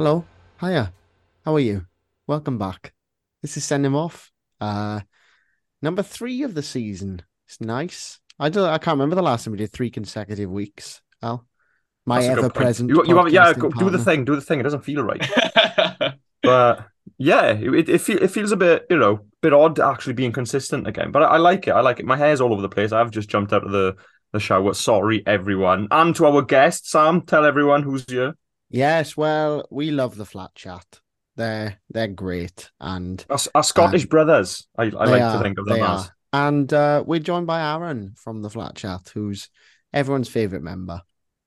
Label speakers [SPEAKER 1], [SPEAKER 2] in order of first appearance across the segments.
[SPEAKER 1] Hello. Hiya. How are you? Welcome back. This is Send Him Off. Uh Number three of the season. It's nice. I can't remember the last time we did three consecutive weeks. Al, my
[SPEAKER 2] That's a good point.
[SPEAKER 1] ever-present
[SPEAKER 2] You have yeah,
[SPEAKER 1] podcasting
[SPEAKER 2] go, do the
[SPEAKER 1] partner.
[SPEAKER 2] thing, do the thing. It doesn't feel right, but yeah, it feels a bit bit odd actually being consistent again. But I like it. I like it. My hair's all over the place. I've just jumped out of the shower. Sorry, everyone, and to our guest Sam. Tell everyone who's here.
[SPEAKER 1] Yes, well, we love the flat chat. They're great, and
[SPEAKER 2] Our Scottish
[SPEAKER 1] um
[SPEAKER 2] brothers. I like to think of
[SPEAKER 1] they
[SPEAKER 2] them as.
[SPEAKER 1] are. And we're joined by Aaron from the flat chat, who's everyone's favorite member.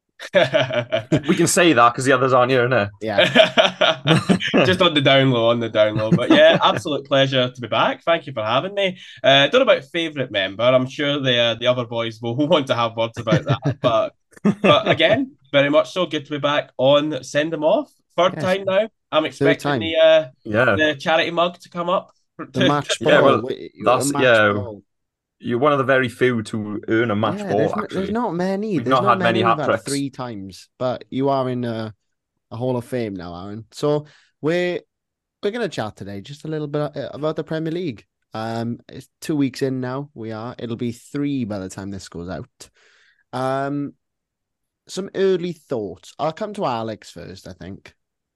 [SPEAKER 2] We can say that because the others aren't here, innit?
[SPEAKER 1] Yeah.
[SPEAKER 2] Yeah,
[SPEAKER 3] Just on the down low, on the down low. But yeah, absolute pleasure to be back. Thank you for having me. Don't know about favourite member. I'm sure the other boys will want to have words about that. But again, very much so good to be back on Send Them Off. Third
[SPEAKER 1] Yes.
[SPEAKER 3] time now. I'm
[SPEAKER 1] Third
[SPEAKER 3] expecting
[SPEAKER 1] time.
[SPEAKER 3] the charity mug to come up
[SPEAKER 1] The match
[SPEAKER 2] yeah.
[SPEAKER 1] ball.
[SPEAKER 2] Well,
[SPEAKER 1] A
[SPEAKER 2] that's
[SPEAKER 1] match
[SPEAKER 2] yeah.
[SPEAKER 1] ball.
[SPEAKER 2] You're one of the very few to earn a match
[SPEAKER 1] Yeah,
[SPEAKER 2] ball.
[SPEAKER 1] there's
[SPEAKER 2] Actually,
[SPEAKER 1] not many.
[SPEAKER 2] we've
[SPEAKER 1] There's
[SPEAKER 2] not
[SPEAKER 1] not
[SPEAKER 2] had
[SPEAKER 1] many
[SPEAKER 2] many
[SPEAKER 1] we've
[SPEAKER 2] hat
[SPEAKER 1] had
[SPEAKER 2] tricks.
[SPEAKER 1] three times, but you are in a Hall of Fame now, Aaron. So we're we're gonna chat today just a little bit about the Premier League. It's 2 weeks in now. We are. It'll be three by the time this goes out. Um, some early thoughts. I'll come to Alex first, I think.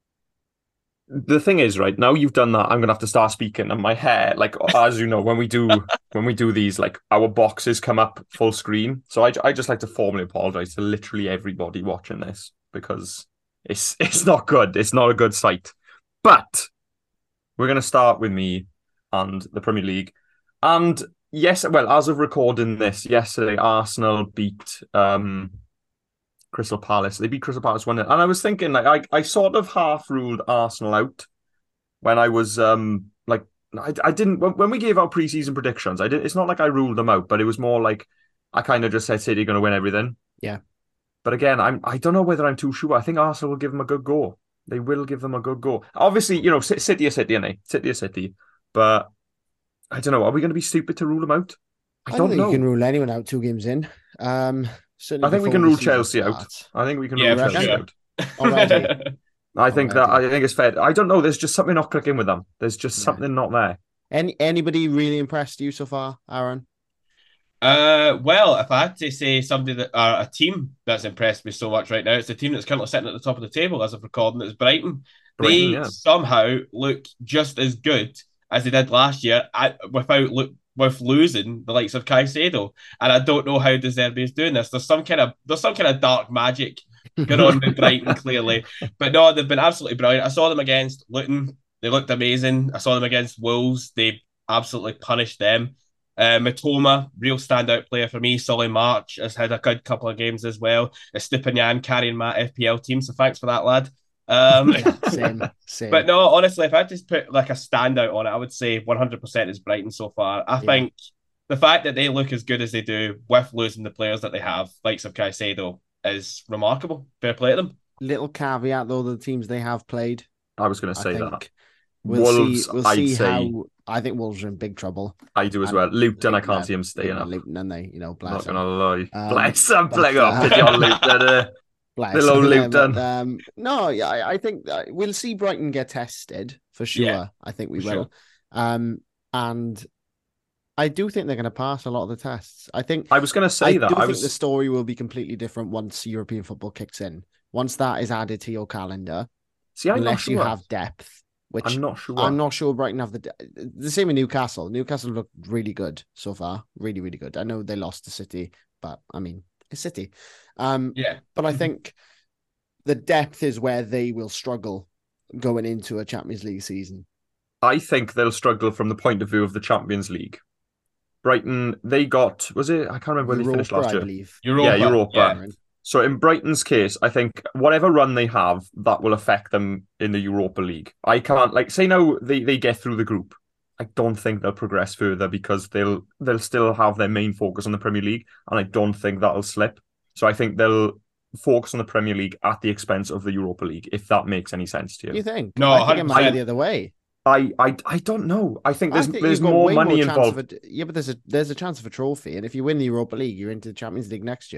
[SPEAKER 2] The thing is, right now you've done that, I'm gonna have to start speaking, and my hair, like as you know, when we do these, like our boxes come up full screen. So I just like to formally apologize to literally everybody watching this because it's not good. It's not a good sight. But we're gonna start with me and the Premier League. And yes, well, as of recording this, yesterday Arsenal beat Crystal Palace. They beat Crystal Palace 1-0. And I was thinking, like, I sort of half ruled Arsenal out when I was like I didn't when we gave our preseason predictions. I did. It's not like I ruled them out, but it was more like I kind of just said City are going to win everything.
[SPEAKER 1] Yeah.
[SPEAKER 2] But again, I don't know whether I'm too sure. I think Arsenal will give them a good go. They will give them a good go. Obviously, City are City, and City are City. But I don't know. Are we going to be stupid to rule them out? I
[SPEAKER 1] I don't
[SPEAKER 2] don't
[SPEAKER 1] think you can
[SPEAKER 2] know.
[SPEAKER 1] rule anyone out 2 games in.
[SPEAKER 2] I
[SPEAKER 1] Certainly
[SPEAKER 2] think we
[SPEAKER 1] before
[SPEAKER 2] can
[SPEAKER 1] the
[SPEAKER 2] rule
[SPEAKER 1] season
[SPEAKER 2] Chelsea out.
[SPEAKER 1] starts.
[SPEAKER 2] I think we can rule
[SPEAKER 3] Yeah,
[SPEAKER 1] You
[SPEAKER 3] for
[SPEAKER 2] Chelsea
[SPEAKER 1] reckon?
[SPEAKER 3] sure.
[SPEAKER 2] out.
[SPEAKER 1] Already.
[SPEAKER 2] I think that
[SPEAKER 1] Already.
[SPEAKER 2] I think it's fair. I don't know. There's just something not clicking with them. There's just
[SPEAKER 1] Yeah.
[SPEAKER 2] something not there.
[SPEAKER 1] Anybody really impressed you so far, Aaron?
[SPEAKER 3] Well, if I had to say somebody a team that's impressed me so much right now, it's the team that's currently sitting at the top of the table as of recording. It's Brighton.
[SPEAKER 2] Brighton,
[SPEAKER 3] They
[SPEAKER 2] yeah.
[SPEAKER 3] somehow look just as good as they did last year, with losing the likes of Caicedo. And I don't know how De Zerbi is doing this. There's some kind of dark magic going on with Brighton, clearly. But no, they've been absolutely brilliant. I saw them against Luton. They looked amazing. I saw them against Wolves. They absolutely punished them. Matoma, real standout player for me. Solly March has had a good couple of games as well. Estupinian carrying my FPL team, so thanks for that, lad. Um,
[SPEAKER 1] Yeah, same,
[SPEAKER 3] but
[SPEAKER 1] same.
[SPEAKER 3] no, honestly, if I had to put like a standout on it, I would say 100% is Brighton so far. I
[SPEAKER 1] Yeah.
[SPEAKER 3] think the fact that they look as good as they do with losing the players that they have, likes of Caicedo, is remarkable. Fair play to them.
[SPEAKER 1] Little caveat though, the teams they have played,
[SPEAKER 2] I was going to
[SPEAKER 1] I
[SPEAKER 2] say that.
[SPEAKER 1] think we'll see.
[SPEAKER 2] Wolves,
[SPEAKER 1] We'll
[SPEAKER 2] I'd
[SPEAKER 1] see
[SPEAKER 2] say
[SPEAKER 1] how. I think Wolves are in big trouble,
[SPEAKER 2] I do as
[SPEAKER 1] and
[SPEAKER 2] well. Luton, I
[SPEAKER 1] Luton
[SPEAKER 2] can't
[SPEAKER 1] are
[SPEAKER 2] see him staying
[SPEAKER 1] Luton are
[SPEAKER 2] up.
[SPEAKER 1] Luton, and they,
[SPEAKER 2] I'm not
[SPEAKER 1] bless
[SPEAKER 2] going to
[SPEAKER 1] them.
[SPEAKER 2] lie.
[SPEAKER 1] Um,
[SPEAKER 2] Bless them,
[SPEAKER 1] but
[SPEAKER 2] playing off pity on Luton.
[SPEAKER 1] bless
[SPEAKER 2] Little old
[SPEAKER 1] them. But
[SPEAKER 2] Luton.
[SPEAKER 1] no, yeah, I think we'll see Brighton get tested for
[SPEAKER 3] Yeah,
[SPEAKER 1] sure. I think we
[SPEAKER 3] for sure.
[SPEAKER 1] will. And I do think they're going to pass a lot of the tests.
[SPEAKER 2] I was going to
[SPEAKER 1] I
[SPEAKER 2] say that.
[SPEAKER 1] do
[SPEAKER 2] I
[SPEAKER 1] think the
[SPEAKER 2] was,
[SPEAKER 1] story will be completely different once European football kicks in. Once that is added to your calendar,
[SPEAKER 2] see, I'm not
[SPEAKER 1] unless you
[SPEAKER 2] sure.
[SPEAKER 1] have depth,
[SPEAKER 2] I'm
[SPEAKER 1] which
[SPEAKER 2] not
[SPEAKER 1] I'm
[SPEAKER 2] sure.
[SPEAKER 1] not sure Brighton have the same with Newcastle. Newcastle look really good so far, really, really good. I know they lost to City, but I mean it's City.
[SPEAKER 3] Yeah.
[SPEAKER 1] But I think the depth is where they will struggle going into a Champions League season.
[SPEAKER 2] I think they'll struggle from the point of view of the Champions League. Brighton, they got, was it? I can't remember where they finished
[SPEAKER 1] Europa,
[SPEAKER 2] last
[SPEAKER 1] I
[SPEAKER 2] year.
[SPEAKER 1] believe.
[SPEAKER 2] Yeah,
[SPEAKER 3] Europa,
[SPEAKER 2] Europa.
[SPEAKER 3] yeah.
[SPEAKER 1] Aaron.
[SPEAKER 2] So in Brighton's case, I think whatever run they have, that will affect them in the Europa League. I can't like say now they get through the group. I don't think they'll progress further because they'll still have their main focus on the Premier League, and I don't think that'll slip. So I think they'll focus on the Premier League at the expense of the Europa League, if that makes any sense to
[SPEAKER 1] You
[SPEAKER 2] you.
[SPEAKER 1] think?
[SPEAKER 3] No,
[SPEAKER 1] I think it might be the
[SPEAKER 3] 100%.
[SPEAKER 1] other way.
[SPEAKER 2] I don't know. I think
[SPEAKER 1] I
[SPEAKER 2] there's
[SPEAKER 1] think
[SPEAKER 2] there's
[SPEAKER 1] you've got
[SPEAKER 2] more
[SPEAKER 1] way more
[SPEAKER 2] money
[SPEAKER 1] chance of
[SPEAKER 2] involved.
[SPEAKER 1] it. Yeah, but there's a chance of a trophy, and if you win the Europa League, you're into the Champions League next year.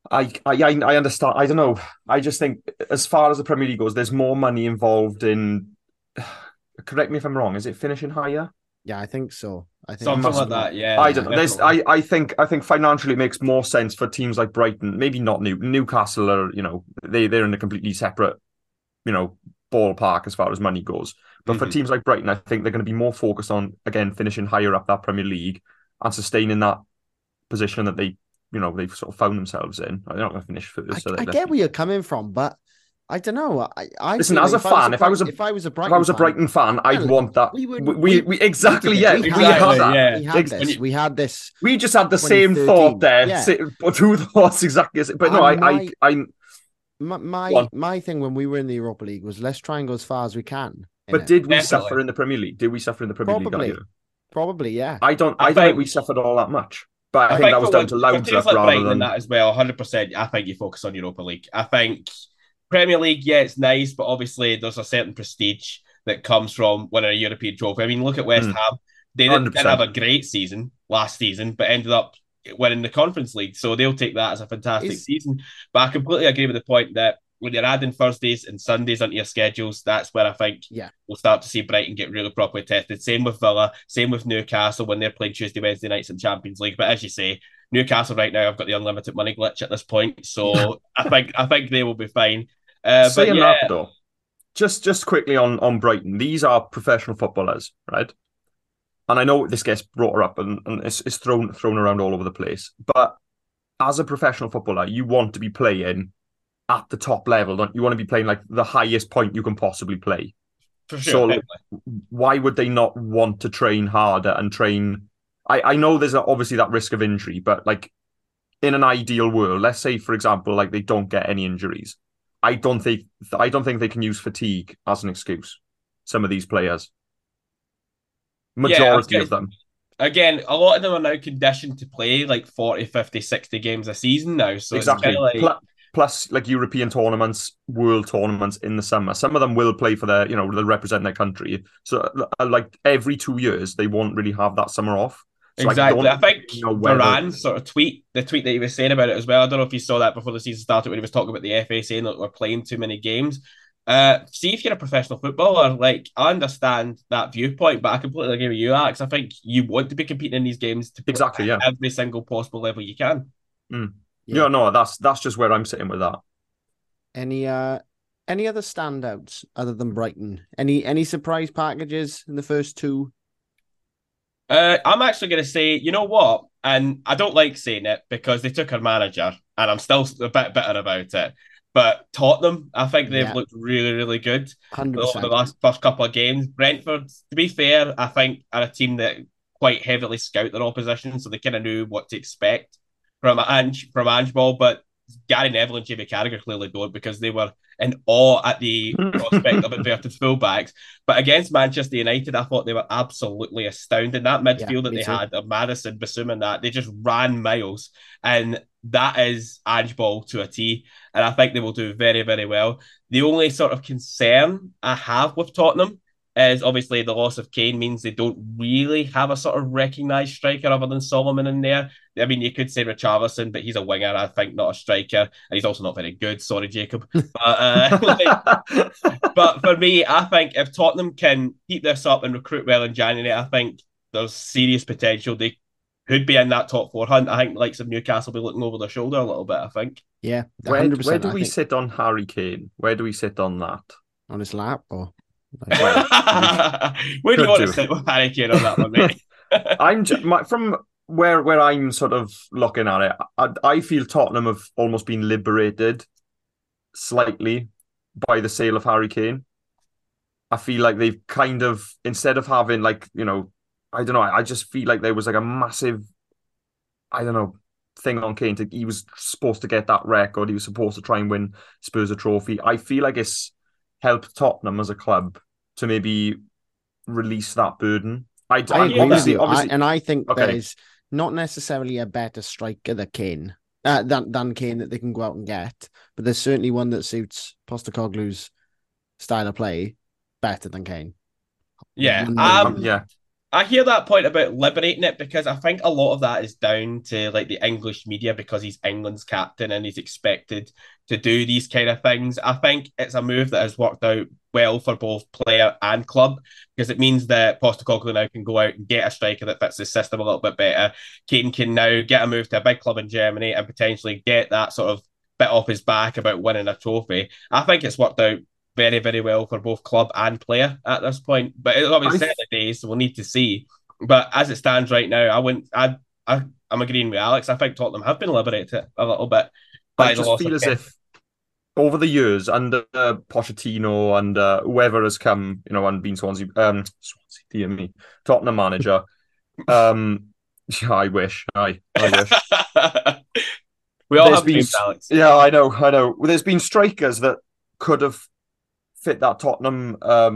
[SPEAKER 2] I understand. I don't know. I just think as far as the Premier League goes, there's more money involved in. Correct me if I'm wrong. Is it finishing higher?
[SPEAKER 1] Yeah, I think so. I think
[SPEAKER 3] Something
[SPEAKER 1] that's
[SPEAKER 3] like
[SPEAKER 1] what.
[SPEAKER 3] that, yeah,
[SPEAKER 2] I don't know. There's,
[SPEAKER 3] definitely.
[SPEAKER 2] I think financially it makes more sense for teams like Brighton. Maybe not Newcastle are, they're in a completely separate, you know, ballpark as far as money goes. But for
[SPEAKER 3] Mhm.
[SPEAKER 2] teams like Brighton, I think they're going to be more focused on again finishing higher up that Premier League and sustaining that position that they've sort of found themselves in. They're not going to finish first, so
[SPEAKER 1] I
[SPEAKER 2] let's
[SPEAKER 1] get
[SPEAKER 2] be.
[SPEAKER 1] where you're coming from, but I don't know. I
[SPEAKER 2] Listen,
[SPEAKER 1] feel
[SPEAKER 2] as
[SPEAKER 1] like
[SPEAKER 2] a fan,
[SPEAKER 1] if I was a
[SPEAKER 2] if I
[SPEAKER 1] Brighton
[SPEAKER 2] was a
[SPEAKER 1] fan,
[SPEAKER 2] Brighton fan, I'd
[SPEAKER 1] well,
[SPEAKER 2] want that.
[SPEAKER 1] we wouldn't.
[SPEAKER 2] We
[SPEAKER 1] We did
[SPEAKER 2] exactly,
[SPEAKER 1] it.
[SPEAKER 2] yeah, we had
[SPEAKER 3] Exactly,
[SPEAKER 2] that.
[SPEAKER 3] yeah.
[SPEAKER 1] We had
[SPEAKER 3] When
[SPEAKER 1] this.
[SPEAKER 3] you,
[SPEAKER 1] We had this
[SPEAKER 2] We just had the same thought
[SPEAKER 1] 2013.
[SPEAKER 2] there.
[SPEAKER 1] Yeah,
[SPEAKER 2] Two thoughts exactly. But no,
[SPEAKER 1] and my
[SPEAKER 2] I
[SPEAKER 1] my
[SPEAKER 2] go
[SPEAKER 1] my
[SPEAKER 2] on.
[SPEAKER 1] my thing when we were in the Europa League was let's try and go as far as we can in
[SPEAKER 2] But
[SPEAKER 1] it.
[SPEAKER 2] did we
[SPEAKER 3] definitely.
[SPEAKER 2] suffer in the Premier League? Did we suffer in the Premier League that year?
[SPEAKER 1] Probably, probably, yeah.
[SPEAKER 3] I
[SPEAKER 2] I don't think we
[SPEAKER 3] think
[SPEAKER 2] suffered all that much. But I
[SPEAKER 3] I
[SPEAKER 2] think
[SPEAKER 3] think
[SPEAKER 2] that was down to
[SPEAKER 3] for teams
[SPEAKER 2] Laudrup
[SPEAKER 3] like
[SPEAKER 2] rather
[SPEAKER 3] Brighton and
[SPEAKER 2] than
[SPEAKER 3] that as well, 100%, I think you focus on Europa League. I think Premier League, yeah, it's nice, but obviously there's a certain prestige that comes from winning a European trophy. I mean, look at West Ham. They didn't have
[SPEAKER 2] 100%.
[SPEAKER 3] a great season last season, but ended up winning the Conference League. So they'll take that as a fantastic
[SPEAKER 1] Is
[SPEAKER 3] season. But I completely agree with the point that when you're adding Thursdays and Sundays onto your schedules, that's where I think
[SPEAKER 1] yeah,
[SPEAKER 3] we'll start to see Brighton get really properly tested. Same with Villa, same with Newcastle when they're playing Tuesday, Wednesday nights in Champions League. But as you say, Newcastle right now have got the unlimited money glitch at this point,
[SPEAKER 1] yeah.
[SPEAKER 3] so I think they will be fine. But
[SPEAKER 2] Saying that
[SPEAKER 3] yeah,
[SPEAKER 2] though, just quickly on Brighton, these are professional footballers, right? And I know this gets brought up and it's thrown around all over the place. But as a professional footballer, you want to be playing at the top level, don't you? Want to be playing like the highest point you can possibly play.
[SPEAKER 3] for sure,
[SPEAKER 2] So like,
[SPEAKER 3] definitely.
[SPEAKER 2] why would they not want to train harder and train? I know there's obviously that risk of injury, but like in an ideal world, let's say for example, like they don't get any injuries. I don't think they can use fatigue as an excuse. Some of these players,
[SPEAKER 3] Yeah, I was
[SPEAKER 2] majority
[SPEAKER 3] gonna,
[SPEAKER 2] of them,
[SPEAKER 3] again, a lot of them are now conditioned to play like 40, 50, 60 games a season now. So it's kind of
[SPEAKER 2] exactly.
[SPEAKER 3] like,
[SPEAKER 2] Plus, like European tournaments, world tournaments in the summer. Some of them will play for their, they'll represent their country. So, like every 2 years, they won't really have that summer off. So I
[SPEAKER 3] exactly.
[SPEAKER 2] don't
[SPEAKER 3] I think
[SPEAKER 2] know whether
[SPEAKER 3] Varane's sort of the tweet that he was saying about it as well. I don't know if you saw that before the season started when he was talking about the FA saying that we're playing too many games. See if you're a professional footballer, like I understand that viewpoint, but I completely agree with you, Alex. I think you want to be competing in these games to play
[SPEAKER 2] exactly, yeah.
[SPEAKER 3] at every single possible level you can.
[SPEAKER 2] Mm.
[SPEAKER 1] Yeah.
[SPEAKER 2] No, that's just where I'm sitting with that.
[SPEAKER 1] Any any other standouts other than Brighton? Any surprise packages in the first two?
[SPEAKER 3] I'm actually going to say, you know what? And I don't like saying it because they took our manager, and I'm still a bit bitter about it. But Tottenham, I think they've
[SPEAKER 1] Yeah,
[SPEAKER 3] looked really, really good over the
[SPEAKER 1] 100%.
[SPEAKER 3] last first couple of games. Brentford, to be fair, I think are a team that quite heavily scout their opposition, so they kind of knew what to expect from Ange Ball. But Gary Neville and Jamie Carragher clearly don't because they were in awe at the prospect of inverted fullbacks. But against Manchester United, I thought they were absolutely astounding. That
[SPEAKER 1] Yeah,
[SPEAKER 3] midfield that
[SPEAKER 1] me
[SPEAKER 3] they
[SPEAKER 1] too.
[SPEAKER 3] had of Madison, Basuma, and that, they just ran miles. And that is Ange Ball to a T. And I think they will do very, very well. The only sort of concern I have with Tottenham is obviously the loss of Kane means they don't really have a sort of recognised striker other than Solomon in there. I mean, you could say Richarlison, but he's a winger, I think, not a striker. And he's also not very good. Sorry, Jacob. But for me, I think if Tottenham can keep this up and recruit well in January, I think there's serious potential. They could be in that top four hunt. I think the likes of Newcastle will be looking over their shoulder a little bit, I think.
[SPEAKER 1] Yeah,
[SPEAKER 2] Where
[SPEAKER 1] 100%.
[SPEAKER 2] do
[SPEAKER 1] I
[SPEAKER 2] we
[SPEAKER 1] think
[SPEAKER 2] sit on Harry Kane? Where do we sit on that?
[SPEAKER 1] on his lap or like,
[SPEAKER 2] Well, we
[SPEAKER 3] Where do you
[SPEAKER 2] could
[SPEAKER 3] want to
[SPEAKER 2] do.
[SPEAKER 3] sit with Harry Kane on that one, mate?
[SPEAKER 2] From where I'm sort of looking at it, I feel Tottenham have almost been liberated slightly by the sale of Harry Kane. I feel like they've kind of instead of having like I don't know. I just feel like there was like a massive I don't know thing on Kane. He was supposed to get that record. He was supposed to try and win Spurs a trophy. I feel like it's helped Tottenham as a club to maybe release that burden.
[SPEAKER 1] I agree with you.
[SPEAKER 2] Obviously,
[SPEAKER 1] I think
[SPEAKER 2] okay,
[SPEAKER 1] there's not necessarily a better striker than Kane, than Kane that they can go out and get, but there's certainly one that suits Postecoglou's style of play better than Kane.
[SPEAKER 3] Yeah,
[SPEAKER 2] yeah.
[SPEAKER 3] I hear that point about liberating it because I think a lot of that is down to like the English media because he's England's captain and he's expected to do these kind of things. I think it's a move that has worked out well for both player and club because it means that Postecoglou now can go out and get a striker that fits the system a little bit better. Keane can now get a move to a big club in Germany and potentially get that sort of bit off his back about winning a trophy. I think it's worked out very, very well for both club and player at this point. But it's obviously early days, so we'll need to see. But as it stands right now, I wouldn't. I'm agreeing with Alex. I think Tottenham have been liberated a little bit by
[SPEAKER 2] I
[SPEAKER 3] the
[SPEAKER 2] just
[SPEAKER 3] loss
[SPEAKER 2] feel
[SPEAKER 3] of
[SPEAKER 2] as if over the years under Pochettino and whoever has come, and been Swansea, dear me, Tottenham manager. Yeah, I wish. I wish.
[SPEAKER 3] We all have dreams, Alex.
[SPEAKER 2] Yeah, I know. There's been strikers that could have fit that Tottenham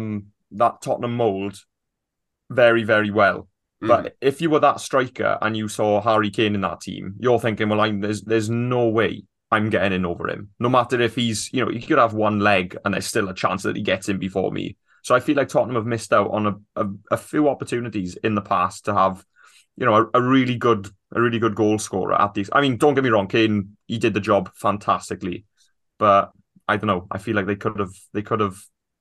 [SPEAKER 2] mold very, very well. But if you were that striker and you saw Harry Kane in that team, you're thinking, well, there's no way I'm getting in over him. No matter if he's, he could have one leg and there's still a chance that he gets in before me. So I feel like Tottenham have missed out on a few opportunities in the past to have, a really good goal scorer at these. I mean, don't get me wrong, Kane, he did the job fantastically, but I don't know. I feel like they could have.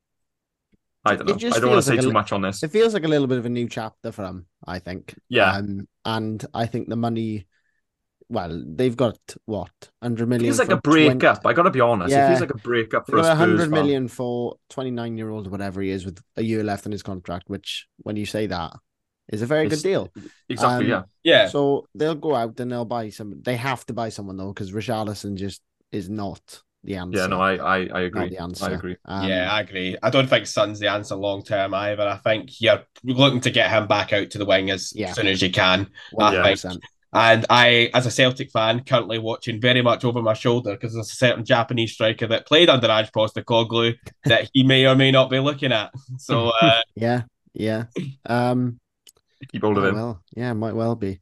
[SPEAKER 2] I don't know. I don't want to say too much on this.
[SPEAKER 1] It feels like a little bit of a new chapter for them, I think.
[SPEAKER 2] Yeah.
[SPEAKER 1] And I think the money, well, they've got what, 100 million.
[SPEAKER 2] It feels like a breakup. I got to be honest.
[SPEAKER 1] Yeah.
[SPEAKER 2] It feels like a breakup for us.
[SPEAKER 1] 100 million for 29-year-old, whatever he is, with a year left in his contract. Which, when you say that, is a very good deal.
[SPEAKER 2] Exactly.
[SPEAKER 3] Yeah.
[SPEAKER 1] So they'll go out and they'll buy some. They have to buy someone though, because Richarlison just is not the answer.
[SPEAKER 2] Yeah, no, I agree.
[SPEAKER 1] Not the answer.
[SPEAKER 2] I agree.
[SPEAKER 3] Yeah, I agree. I don't think Son's the answer long term either. I think you're looking to get him back out to the wing as soon as you can.
[SPEAKER 1] 100%.
[SPEAKER 3] And I, as a Celtic fan, currently watching very much over my shoulder because there's a certain Japanese striker that played under Ange Postecoglou that he may or may not be looking at. So
[SPEAKER 1] yeah.
[SPEAKER 2] Keep hold of him.
[SPEAKER 1] Well, yeah, might well be.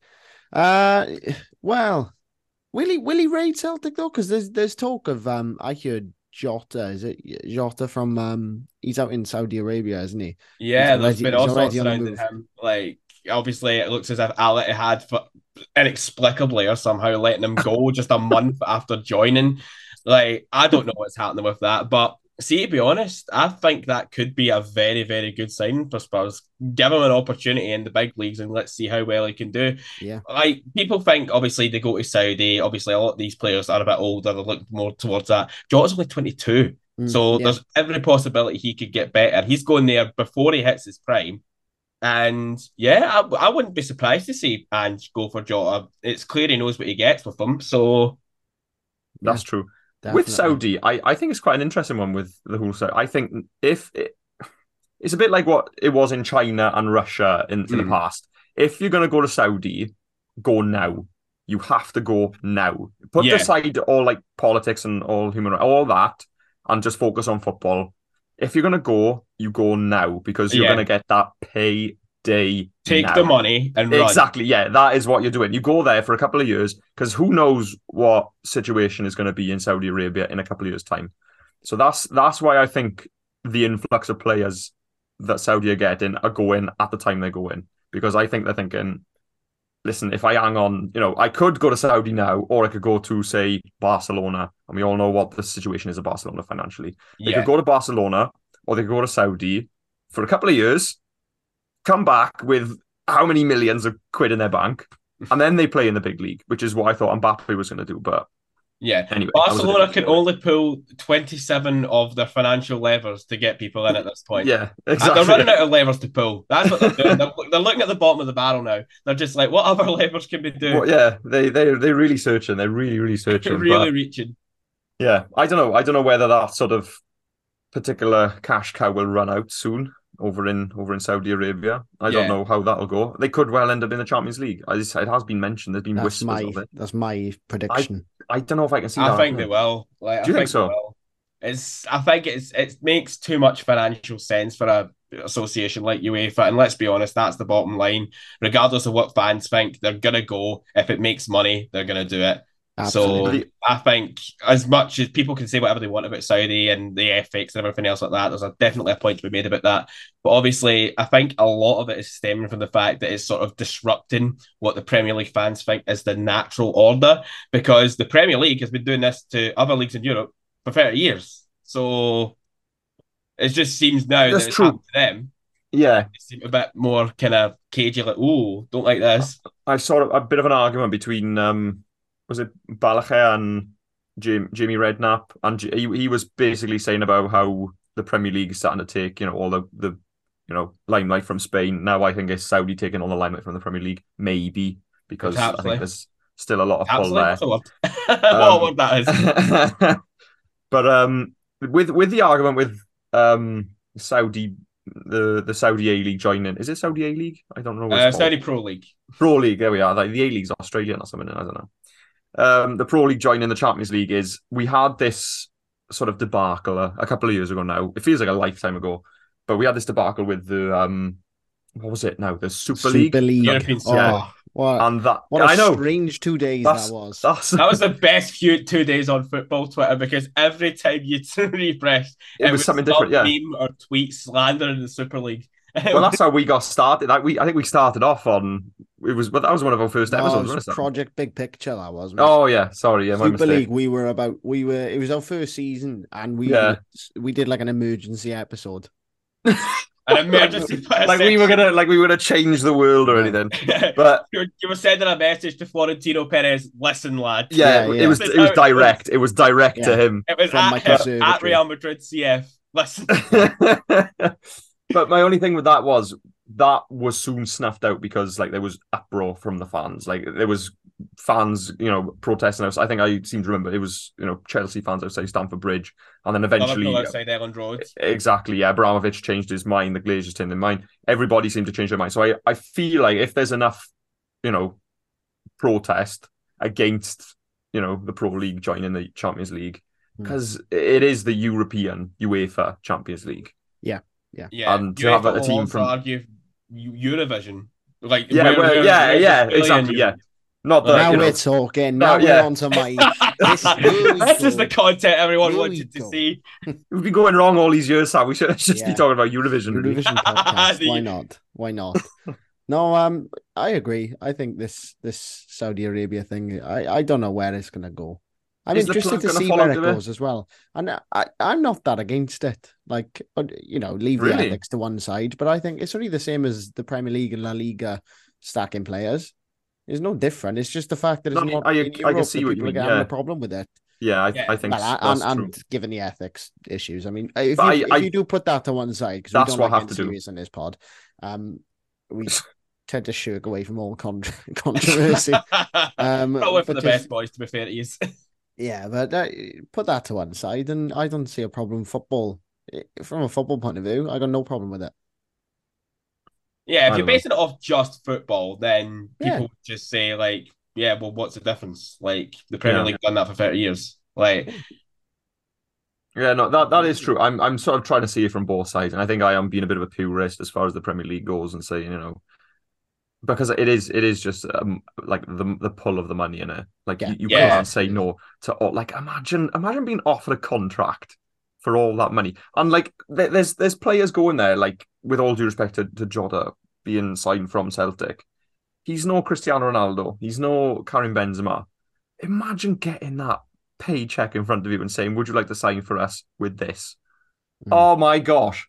[SPEAKER 1] Well, will he raid Celtic though? Because there's talk of I heard Jota. Is it Jota from he's out in Saudi Arabia, isn't he?
[SPEAKER 3] Yeah, there's been all sorts surrounding him. Like, obviously, it looks as if Al Ittihad inexplicably or somehow letting him go just a month after joining. Like, I don't know what's happening with that, but see, to be honest, I think that could be a very, very good sign for Spurs. Give him an opportunity in the big leagues and let's see how well he can do.
[SPEAKER 1] Yeah.
[SPEAKER 3] Like, people think, obviously, they go to Saudi. Obviously, a lot of these players are a bit older. They look more towards that. Jota's only 22. So there's every possibility he could get better. He's going there before he hits his prime. And yeah, I wouldn't be surprised to see Ange go for Jota. It's clear he knows what he gets with him. So
[SPEAKER 2] that's true.
[SPEAKER 1] Definitely.
[SPEAKER 2] With Saudi, I think it's quite an interesting one with the whole Saudi. I think it's a bit like what it was in China and Russia in the past. If you're going to go to Saudi, go now. You have to go now. Put aside all like politics and all human rights, all that, and just focus on football. If you're going to go, you go now because you're going to get that payday.
[SPEAKER 3] Take
[SPEAKER 2] now.
[SPEAKER 3] the money and run.
[SPEAKER 2] Exactly, yeah, that is what you're doing. You go there for a couple of years because who knows what situation is going to be in Saudi Arabia in a couple of years' time. So that's why I think the influx of players that Saudi are getting are going at the time they go in, because I think they're thinking, listen, if I hang on, I could go to Saudi now, or I could go to, say, Barcelona, and we all know what the situation is at Barcelona financially. They could go to Barcelona, or they could go to Saudi for a couple of years, come back with how many millions of quid in their bank, and then they play in the big league, which is what I thought Mbappe was going to do. But anyway,
[SPEAKER 3] Barcelona can only pull 27 of their financial levers to get people in at this point.
[SPEAKER 2] Yeah, exactly.
[SPEAKER 3] They're running out of levers to pull. That's what they're doing. They're looking at the bottom of the barrel now. They're just like, what other levers can we do?
[SPEAKER 2] Well, yeah, they're really searching. They're really searching.
[SPEAKER 3] They're really reaching.
[SPEAKER 2] Yeah, I don't know whether that sort of particular cash cow will run out soon over in Saudi Arabia. I don't know how that'll go. They could well end up in the Champions League. It has been mentioned. There's been whispers of it.
[SPEAKER 1] That's my prediction.
[SPEAKER 2] I don't know if I can see that.
[SPEAKER 3] I think they will.
[SPEAKER 2] Do you think so?
[SPEAKER 3] I think it makes too much financial sense for a association like UEFA, and let's be honest, that's the bottom line. Regardless of what fans think, they're gonna go. If it makes money, they're gonna do it.
[SPEAKER 1] Absolutely.
[SPEAKER 3] So I think as much as people can say whatever they want about Saudi and the ethics and everything else like that, there's definitely a point to be made about that. But obviously, I think a lot of it is stemming from the fact that it's sort of disrupting what the Premier League fans think is the natural order, because the Premier League has been doing this to other leagues in Europe for 30 years. So it just seems now
[SPEAKER 2] That's
[SPEAKER 3] that it's
[SPEAKER 2] true.
[SPEAKER 3] happened to them.
[SPEAKER 2] Yeah,
[SPEAKER 3] It seems a bit more kind of cagey, like, oh, don't like this.
[SPEAKER 2] I saw a bit of an argument between was it Balacher and Jamie Redknapp, and he was basically saying about how the Premier League is starting to take all the limelight from Spain. Now I think it's Saudi taking all the limelight from the Premier League, maybe because I think there's still a lot of pull there.
[SPEAKER 3] What that is.
[SPEAKER 2] But with the argument with Saudi, the Saudi A-League joining, is it Saudi A-League? I don't know.
[SPEAKER 3] Saudi Pro League.
[SPEAKER 2] Pro League, there we are. Like, the A-League's Australian or something, I don't know. The Pro League joining the Champions League we had this sort of debacle a couple of years ago now. It feels like a lifetime ago, but we had this debacle with the what was it now? The Super League.
[SPEAKER 3] European Super League.
[SPEAKER 1] What a strange 2 days that was.
[SPEAKER 3] That was the best 2 days on football Twitter, because every time you refresh,
[SPEAKER 2] it was something different. Yeah,
[SPEAKER 3] meme or tweet slandering the Super League.
[SPEAKER 2] Well, that's how we got started. I think we started off on that was one of our first episodes.
[SPEAKER 1] It was Project Big Picture. That was.
[SPEAKER 2] Oh yeah, sorry, yeah,
[SPEAKER 1] Super League. It was our first season, and we did like an emergency episode.
[SPEAKER 3] An emergency,
[SPEAKER 2] like we were gonna change the world or anything. But
[SPEAKER 3] you were sending a message to Florentino Perez. Listen, lad.
[SPEAKER 2] Yeah. It was direct. It was direct to him.
[SPEAKER 3] It was at Real Madrid CF. Listen.
[SPEAKER 2] But my only thing with that was soon snuffed out because there was uproar from the fans. Like, there was fans, protesting. I think I seem to remember it was, Chelsea fans outside Stamford Bridge, and then eventually
[SPEAKER 3] outside Elland Road.
[SPEAKER 2] Exactly, yeah. Abramovich changed his mind. The Glazers changed their mind. Everybody seemed to change their mind. So I feel like if there's enough, protest against, the Pro League joining the Champions League, because it is the European UEFA Champions League.
[SPEAKER 3] Yeah,
[SPEAKER 2] and to have a team from
[SPEAKER 3] argue Eurovision,
[SPEAKER 2] exactly, yeah. Not that
[SPEAKER 1] now we're talking. Now we're on to my.
[SPEAKER 3] This is the content everyone wanted to see.
[SPEAKER 2] We've been going wrong all these years, Sam. We should just be talking about Eurovision.
[SPEAKER 1] Eurovision podcast. Why not? No, I agree. I think this Saudi Arabia thing. I don't know where it's gonna go. I'm interested to see where it goes as well. And I'm not that against it. Like, leave the ethics to one side. But I think it's only the same as the Premier League and La Liga stacking players. It's no different. It's just the fact that it's not in Europe, I can see what you mean. Having a problem with it.
[SPEAKER 2] Yeah, I think
[SPEAKER 1] and given the ethics issues. I mean, if you do put that to one side, because we don't like to serious in this pod, we tend to shirk away from all controversy.
[SPEAKER 3] Probably for the best boys, to be fair to you.
[SPEAKER 1] Yeah, but put that to one side, and I don't see a problem. From a football point of view, I got no problem with it.
[SPEAKER 3] Yeah, if you're basing it off just football, then people would just say, well, what's the difference? Like, the Premier League done that for 30 years. Like,
[SPEAKER 2] yeah, no, that is true. I'm sort of trying to see it from both sides, and I think I am being a bit of a purist as far as the Premier League goes, and saying, because it is just like the pull of the money in it. Like, you can't say no to all. Like, imagine being offered a contract for all that money, and like there's players going there, like, with all due respect to Jota being signed from Celtic. He's no Cristiano Ronaldo. He's no Karim Benzema. Imagine getting that paycheck in front of you and saying, "Would you like to sign for us with this?" Oh my gosh!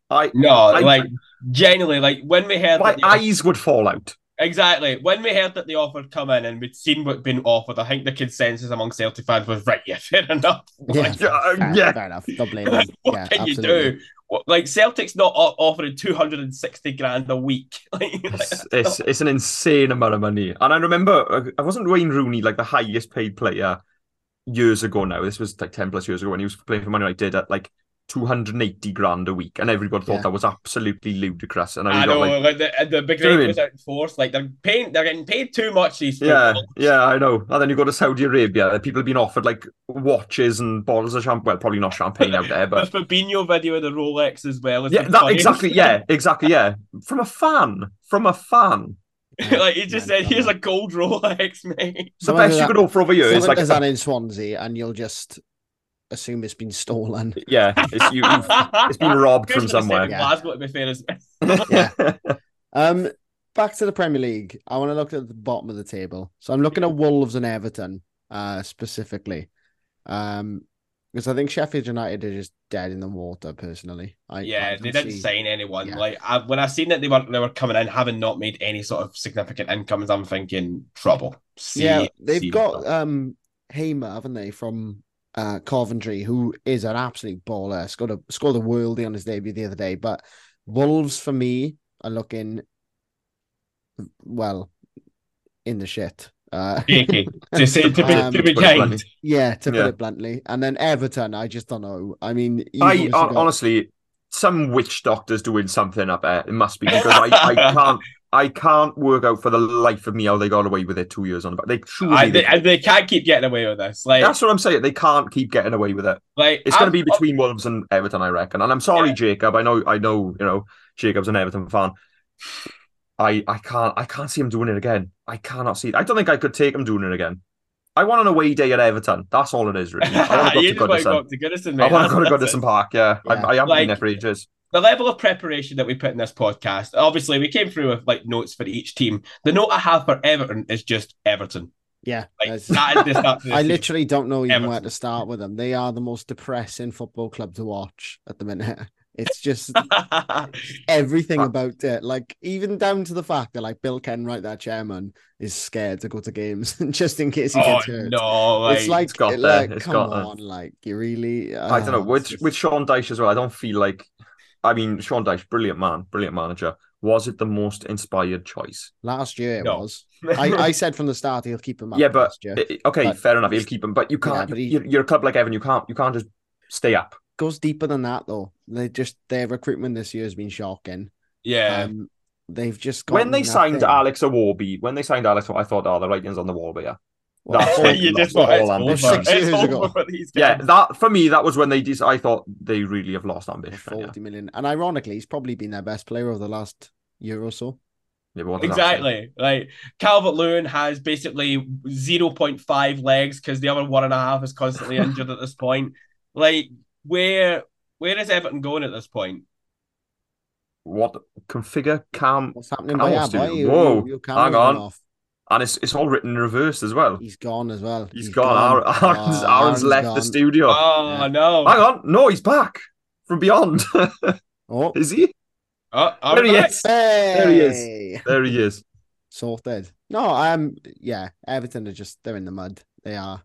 [SPEAKER 3] Genuinely, when we heard
[SPEAKER 2] my eyes would fall out.
[SPEAKER 3] Exactly. When we heard that the offer had come in and we'd seen what'd been offered, I think the consensus among Celtic fans was, right, fair enough.
[SPEAKER 1] Fair enough. Don't blame them.
[SPEAKER 3] What can you do? Like, Celtic's not offering 260 grand a week.
[SPEAKER 2] It's an insane amount of money. And I remember, I wasn't Wayne Rooney like the highest paid player years ago now. This was like 10 plus years ago when he was playing for Man United at like 280 grand a week, and everybody thought that was absolutely ludicrous. And
[SPEAKER 3] I know, the big rate was out in force. Like, they're getting paid too much. These
[SPEAKER 2] footballers. Yeah, I know. And then you go to Saudi Arabia, people have been offered like watches and bottles of champagne. Well, probably not champagne out there, but
[SPEAKER 3] the Fabinho video of the Rolex as well.
[SPEAKER 2] Yeah, exactly. Yeah, from a fan.
[SPEAKER 3] Like he just said, here's a gold Rolex, mate.
[SPEAKER 2] It's the best you could hope for over years.
[SPEAKER 1] Someone
[SPEAKER 2] Like,
[SPEAKER 1] does that in Swansea, and you'll just assume it's been stolen.
[SPEAKER 2] yeah, it's been robbed from somewhere.
[SPEAKER 3] Yeah. Glasgow, to be fair, is
[SPEAKER 1] Yeah. Back to the Premier League. I want to look at the bottom of the table. So I'm looking at Wolves and Everton, specifically. Because I think Sheffield United are just dead in the water, personally.
[SPEAKER 3] They didn't sign anyone.
[SPEAKER 1] Yeah.
[SPEAKER 3] Like when I seen that they were coming in, having not made any sort of significant incomes, I'm thinking trouble.
[SPEAKER 1] They've got Hamer, haven't they, from Coventry, who is an absolute baller. Scored a worldie on his debut the other day. But Wolves, for me, are looking, well, in the shit.
[SPEAKER 3] Shaky, to be kind.
[SPEAKER 1] Yeah, to put it bluntly. And then Everton, I just don't know. I mean,
[SPEAKER 2] honestly, some witch doctor's doing something up there. It must be, because I can't work out for the life of me how they got away with it 2 years on. They
[SPEAKER 3] can't keep getting away with this. Like,
[SPEAKER 2] that's what I'm saying. They can't keep getting away with it.
[SPEAKER 3] Like,
[SPEAKER 2] it's going to be between Wolves and Everton, I reckon. And I'm sorry, Jacob. I know. Jacob's an Everton fan. I can't see him doing it again. I cannot see it. I don't think I could take him doing it again. I want an away day at Everton. That's all it is, really. I want to go to Goodison. I want to go to Goodison Park, yeah. I haven't been there for ages.
[SPEAKER 3] The level of preparation that we put in this podcast, obviously we came through with like notes for each team. The note I have for Everton is just Everton.
[SPEAKER 1] Yeah.
[SPEAKER 3] I
[SPEAKER 1] literally don't know even where to start with them. They are the most depressing football club to watch at the minute. It's just everything about it. Like, even down to the fact that, like, Bill Kenwright, that chairman, is scared to go to games just in case he gets hurt.
[SPEAKER 3] No,
[SPEAKER 1] it's like, come on, like, you really...
[SPEAKER 2] I don't know. With Sean Dyche as well, I don't feel like... I mean, Sean Dyche, brilliant manager. Was it the most inspired choice?
[SPEAKER 1] Last year it was. I said from the start he'll keep him up.
[SPEAKER 2] Yeah, but fair enough, he'll keep him. But you can't. Yeah, you're a club like Everton. You can't just stay up.
[SPEAKER 1] Goes deeper than that, though. Their recruitment this year has been shocking.
[SPEAKER 3] Yeah.
[SPEAKER 1] They've just got
[SPEAKER 2] when they signed Alex Iwobi, I thought, the writing's on the wall, but yeah.
[SPEAKER 3] You just thought all ambition.
[SPEAKER 1] 6 years ago.
[SPEAKER 2] Yeah, that for me, that was when I thought they really have lost ambition.
[SPEAKER 1] 40 million. And ironically, he's probably been their best player over the last year or so.
[SPEAKER 2] Yeah,
[SPEAKER 3] exactly. Like, Calvert-Lewin has basically 0.5 legs because the other 1.5 is constantly injured at this point. Like, where is Everton going at this point?
[SPEAKER 2] What configure Cam?
[SPEAKER 1] What's happening?
[SPEAKER 2] Whoa, hang on. And it's all written in reverse as well.
[SPEAKER 1] He's gone as well.
[SPEAKER 2] He's gone. Aaron's left the studio.
[SPEAKER 3] Oh, no.
[SPEAKER 2] Hang on. No, he's back from beyond. Is he?
[SPEAKER 3] There he is.
[SPEAKER 1] Hey.
[SPEAKER 2] There he is.
[SPEAKER 1] Sorted. No, yeah, Everton they're in the mud. They are.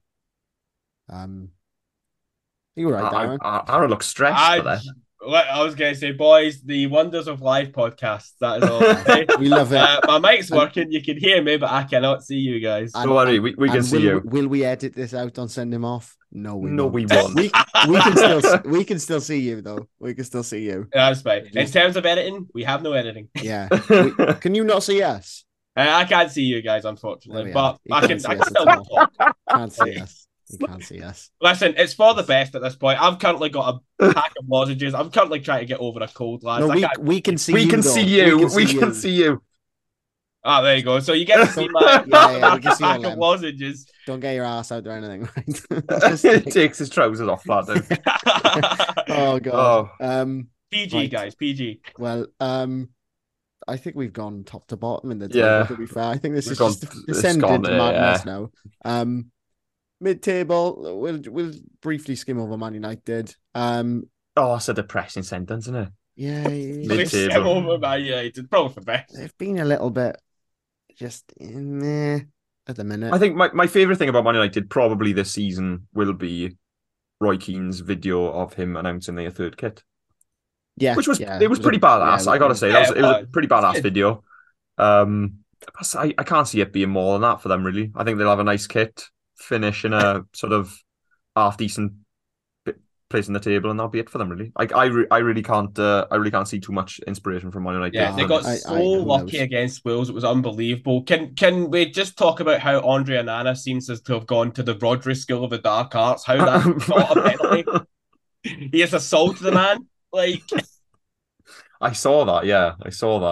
[SPEAKER 1] You're right,
[SPEAKER 2] Aaron looks stressed for that.
[SPEAKER 3] I was going to say, boys, the wonders of live podcasts. That is all I say.
[SPEAKER 1] We love it.
[SPEAKER 3] My mic's working. You can hear me, but I cannot see you guys.
[SPEAKER 2] Don't worry, we can see you.
[SPEAKER 1] Will we edit this out and send him off? No, we
[SPEAKER 2] won't.
[SPEAKER 1] we can still see you, though. We can still see you.
[SPEAKER 3] That's fine. In terms of editing, we have no editing.
[SPEAKER 1] Yeah. Can you not see us?
[SPEAKER 3] I can't see you guys, unfortunately, but I can still
[SPEAKER 1] talk. Can't see us. You can't see us.
[SPEAKER 3] Listen, it's for the best at this point. I've currently got a pack of lozenges. I'm currently trying to get over a cold, lads.
[SPEAKER 1] No, we can see you.
[SPEAKER 2] We can see you.
[SPEAKER 3] Ah, there you go. So you get to see my pack of lozenges.
[SPEAKER 1] Don't get your ass out or anything, right?
[SPEAKER 2] He takes his trousers off, lad.
[SPEAKER 1] Oh god.
[SPEAKER 3] PG, right. Guys, PG.
[SPEAKER 1] Well, I think we've gone top to bottom in the table, to be fair. I think this is just descended into madness now. Mid-table, we'll briefly skim over Man United.
[SPEAKER 2] It's a depressing sentence, isn't it?
[SPEAKER 1] Yeah.
[SPEAKER 3] Mid-table. Skim over Man United, probably for best.
[SPEAKER 1] They've been a little bit just at the minute.
[SPEAKER 2] I think my favourite thing about Man United probably this season will be Roy Keane's video of him announcing their third kit.
[SPEAKER 1] Yeah,
[SPEAKER 2] which was pretty badass. I gotta say, it was a pretty badass video. I can't see it being more than that for them, really. I think they'll have a nice kit, finish in a sort of half decent place in the table, and that'll be it for them, really. I really can't see too much inspiration from Man United.
[SPEAKER 3] Yeah, they got lucky against Wales. It was unbelievable. Can we just talk about how Andre Onana seems to have gone to the Rodri School of the Dark Arts? How that's not a penalty? He has assaulted the man. Like,
[SPEAKER 2] I saw that. Yeah, I saw that.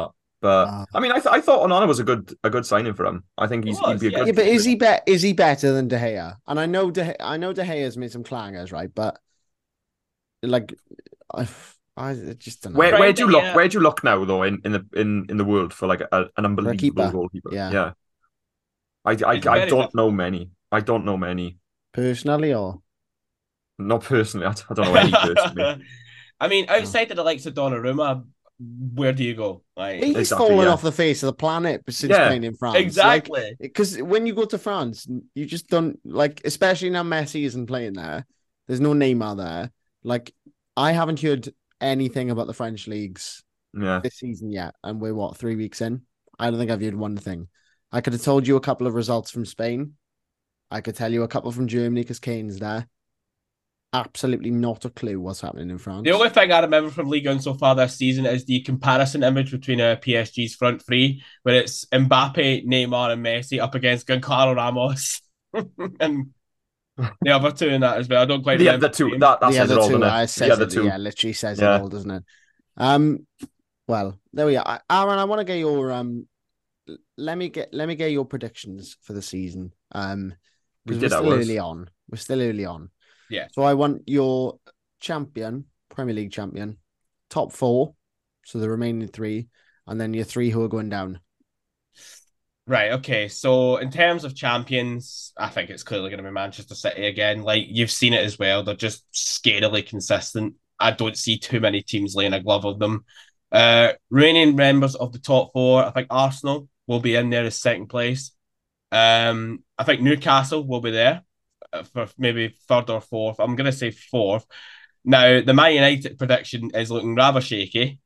[SPEAKER 2] But
[SPEAKER 1] Ah.
[SPEAKER 2] I mean, I thought Onana was a good signing for him. I think he'd be a good.
[SPEAKER 1] Yeah, but is he better than De Gea? And I know De Gea's made some clangers, right? But like, I just don't know.
[SPEAKER 2] Where
[SPEAKER 3] Right,
[SPEAKER 2] do you look?
[SPEAKER 3] yeah.
[SPEAKER 2] Where do you look now, though, in the world for like an unbelievable
[SPEAKER 1] keeper.
[SPEAKER 2] goalkeeper?
[SPEAKER 1] Yeah.
[SPEAKER 2] Yeah. I
[SPEAKER 3] It's
[SPEAKER 2] I
[SPEAKER 3] very
[SPEAKER 2] don't
[SPEAKER 3] difficult.
[SPEAKER 2] know many. I don't know many.
[SPEAKER 1] Personally, or
[SPEAKER 2] Not personally. I don't know any personally.
[SPEAKER 3] I mean, outside of the likes of Donnarumma, where do you go? Like,
[SPEAKER 1] he's
[SPEAKER 2] Exactly,
[SPEAKER 1] fallen
[SPEAKER 2] yeah.
[SPEAKER 1] off the face of the planet since
[SPEAKER 2] Yeah.
[SPEAKER 1] playing in France.
[SPEAKER 3] exactly.
[SPEAKER 1] Because when you go to France, you just don't like, especially now Messi isn't playing there. There's no Neymar there. Like, I haven't heard anything about the French leagues
[SPEAKER 2] Yeah.
[SPEAKER 1] this season yet, and we're 3 weeks in. I don't think I've heard one thing. I could have told you a couple of results from Spain. I could tell you a couple from Germany because Kane's there. Absolutely not a clue what's happening in France.
[SPEAKER 3] The only thing I remember from Ligue 1 so far this season is the comparison image between PSG's front three, where it's Mbappe, Neymar, and Messi up against Goncalo Ramos, and the other two in that as well. I don't quite
[SPEAKER 2] The
[SPEAKER 3] remember
[SPEAKER 2] other two.
[SPEAKER 3] names.
[SPEAKER 2] That
[SPEAKER 1] the
[SPEAKER 2] says it
[SPEAKER 1] other
[SPEAKER 2] all,
[SPEAKER 1] two,
[SPEAKER 2] doesn't it?
[SPEAKER 1] I
[SPEAKER 2] The
[SPEAKER 1] says
[SPEAKER 2] other
[SPEAKER 1] it,
[SPEAKER 2] two.
[SPEAKER 1] yeah, literally says it
[SPEAKER 2] Yeah.
[SPEAKER 1] all, doesn't it? Well, there we are. Aaron, I want to get your let me get your predictions for the season.
[SPEAKER 2] We
[SPEAKER 1] Because
[SPEAKER 2] did
[SPEAKER 1] we're still
[SPEAKER 2] ours.
[SPEAKER 1] early on. We're still early on.
[SPEAKER 3] Yeah.
[SPEAKER 1] So I want your champion, Premier League champion, top 4, so the remaining 3, and then your 3 who are going down.
[SPEAKER 3] Right, okay. So in terms of champions, I think it's clearly going to be Manchester City again. Like, you've seen it as well. They're just scarily consistent. I don't see too many teams laying a glove on them. Reigning members of the top 4, I think Arsenal will be in there as second place. I think Newcastle will be there for maybe third or fourth. I'm going to say fourth. Now, the Man United prediction is looking rather shaky.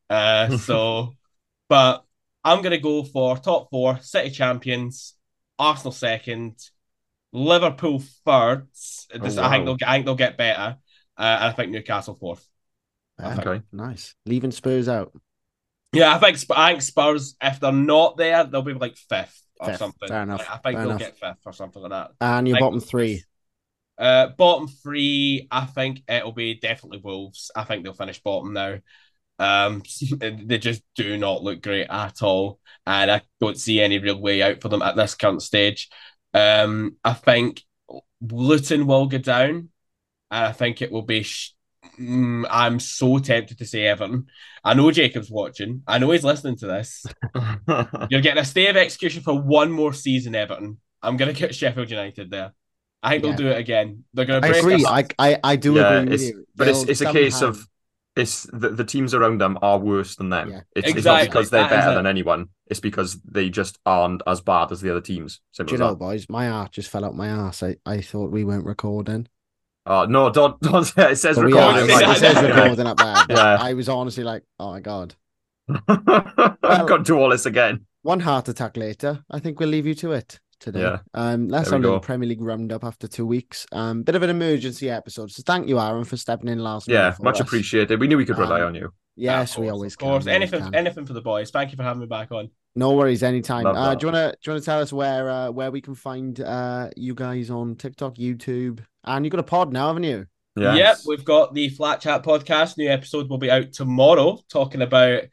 [SPEAKER 3] But I'm going to go for top 4, City champions, Arsenal second, Liverpool third. I think they'll get better. And I think Newcastle fourth.
[SPEAKER 2] Okay.
[SPEAKER 1] Nice. Leaving Spurs out.
[SPEAKER 3] Yeah, I think Spurs, if they're not there, they'll be like fifth or
[SPEAKER 1] Fifth.
[SPEAKER 3] something.
[SPEAKER 1] Fair enough.
[SPEAKER 3] Like, I think
[SPEAKER 1] Fair
[SPEAKER 3] they'll
[SPEAKER 1] enough.
[SPEAKER 3] get fifth or something like that.
[SPEAKER 1] And your bottom 3.
[SPEAKER 3] Bottom 3, I think it'll be definitely Wolves. I think they'll finish bottom now. They just do not look great at all, and I don't see any real way out for them at this current stage. I think Luton will go down, and I think it will be. I'm so tempted to say Everton. I know Jacob's watching. I know he's listening to this. You're getting a stay of execution for one more season, Everton. I'm going to get Sheffield United there. I think they'll do it again. They're going to
[SPEAKER 1] I
[SPEAKER 3] break
[SPEAKER 1] agree.
[SPEAKER 3] us.
[SPEAKER 1] I do agree with you.
[SPEAKER 2] But it's a case of the teams around them are worse than them.
[SPEAKER 1] Yeah.
[SPEAKER 2] It's not because they're better than anyone. It's because they just aren't as bad as the other teams.
[SPEAKER 1] Do you know, boys? My heart just fell out my ass. I thought we weren't recording.
[SPEAKER 2] Oh no! Don't say it says
[SPEAKER 1] But
[SPEAKER 2] recording.
[SPEAKER 1] It says recording up there.
[SPEAKER 2] Yeah.
[SPEAKER 1] I was honestly like, oh my god.
[SPEAKER 2] I've got to do all this again.
[SPEAKER 1] One heart attack later. I think we'll leave you to it today.
[SPEAKER 2] Yeah.
[SPEAKER 1] Let's have a little Premier League roundup after 2 weeks. Bit of an emergency episode. So thank you, Aaron, for stepping in last minute.
[SPEAKER 2] Yeah, much appreciated. We knew we could rely on you.
[SPEAKER 1] Yes, we always can.
[SPEAKER 3] Of course, anything for the boys. Thank you for having me back on.
[SPEAKER 1] No worries, anytime.
[SPEAKER 2] Love that.
[SPEAKER 1] Do you want to tell us where we can find you guys on TikTok, YouTube, and you've got a pod now, haven't you?
[SPEAKER 2] Yes.
[SPEAKER 3] Yep, we've got the Flat Chat podcast. New episode will be out tomorrow, talking about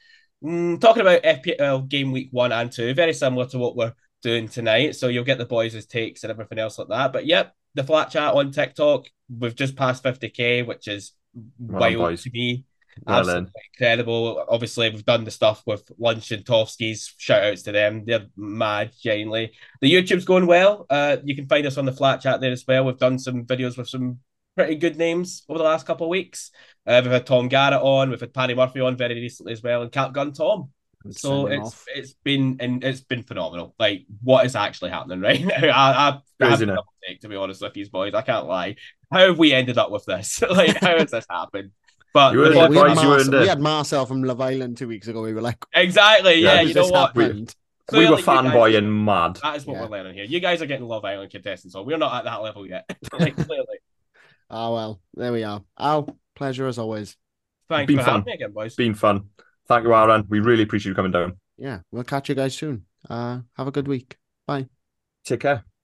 [SPEAKER 3] FPL game week 1 and 2, very similar to what we're doing tonight. So you'll get the boys' takes and everything else like that. But yep, the Flat Chat on TikTok, we've just passed 50k, which is wild to me. Absolutely incredible. Obviously, we've done the stuff with Lunch and Tovskis. Shout outs to them. They're mad, genuinely. The YouTube's going well. You can find us on the Flat Chat there as well. We've done some videos with some pretty good names over the last couple of weeks. We've had Tom Garrett on, we've had Paddy Murphy on very recently as well, and Cap Gun Tom. So it's been phenomenal. Like, what is actually happening right now? I have a double take, to be honest with these boys. I can't lie. How have we ended up with this? Like, how has this happened? But
[SPEAKER 1] we had Marcel from Love Island 2 weeks ago. We were like,
[SPEAKER 3] exactly, yeah. You know what?
[SPEAKER 2] We were fanboying mad.
[SPEAKER 3] That is what we're learning here. You guys are getting Love Island contestants, so we're not at that level yet. Like, clearly.
[SPEAKER 1] Oh, well, there we are. Al, pleasure as always.
[SPEAKER 3] Thank you for having me again, boys.
[SPEAKER 2] Been fun. Thank you, Aaron. We really appreciate you coming down.
[SPEAKER 1] Yeah, we'll catch you guys soon. Have a good week. Bye.
[SPEAKER 2] Take care.